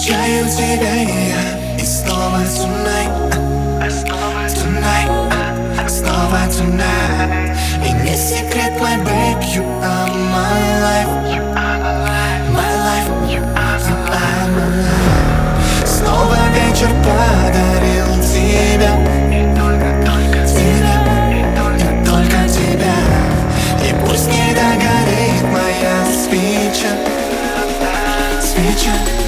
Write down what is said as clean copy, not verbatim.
Встречаю тебя и я, и снова tonight, tonight, снова tonight. И не секрет, my babe, you are my life, my life, you are my life. Снова вечер подарил тебя, и только тебя. И пусть не догорит моя свеча, свеча.